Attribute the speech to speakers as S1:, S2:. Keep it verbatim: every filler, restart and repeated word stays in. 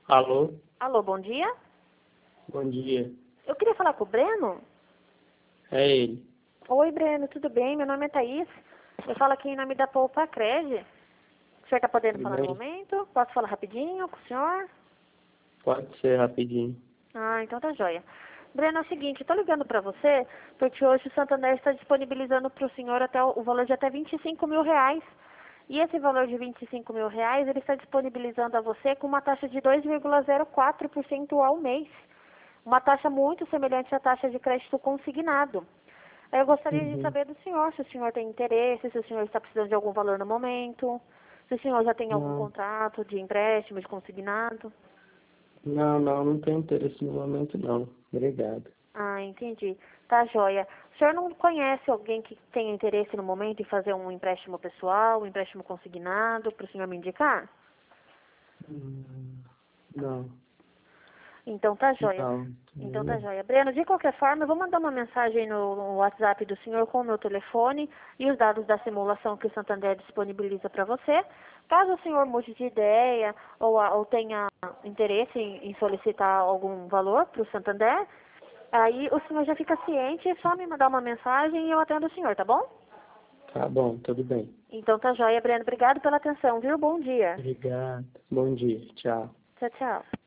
S1: Alô?
S2: Alô, bom dia.
S1: Bom dia.
S2: Eu queria falar com o Breno.
S1: É ele.
S2: Oi, Breno, tudo bem? Meu nome é Thaís. Eu falo aqui em nome da Poupa Cred. O senhor está podendo
S1: Tudo
S2: falar no
S1: bem?
S2: momento? Posso falar rapidinho com o senhor?
S1: Pode ser rapidinho.
S2: Ah, então tá joia. Breno, é o seguinte, eu tô ligando para você porque hoje o Santander está disponibilizando para o senhor até o, o valor de até vinte e cinco mil reais. E esse valor de vinte e cinco mil reais, ele está disponibilizando a você com uma taxa de dois vírgula zero quatro por cento ao mês. Uma taxa muito semelhante à taxa de crédito consignado. Aí eu gostaria de
S1: Uhum.
S2: saber do senhor, se o senhor tem interesse, se o senhor está precisando de algum valor no momento, se o senhor já tem algum
S1: Não,
S2: contrato de empréstimo, de consignado.
S1: não, não, não tenho interesse no momento não. Obrigado.
S2: Ah, entendi. Tá joia. O senhor não conhece alguém que tenha interesse no momento em fazer um empréstimo pessoal, um empréstimo consignado, para o senhor me indicar?
S1: Hum, Não,
S2: Então tá joia.
S1: não.
S2: Então tá
S1: Hum,
S2: joia. Breno, de qualquer forma, eu vou mandar uma mensagem no, no WhatsApp do senhor com o meu telefone e os dados da simulação que o Santander disponibiliza para você. Caso o senhor mude de ideia ou, a- ou tenha interesse em, em solicitar algum valor para o Santander, aí o senhor já fica ciente, é só me mandar uma mensagem e eu atendo o senhor, tá bom?
S1: Tá bom, tudo bem.
S2: Então tá joia, Breno. Obrigado pela atenção, viu? Bom dia.
S1: Obrigado. Bom dia. Tchau.
S2: Tchau, tchau.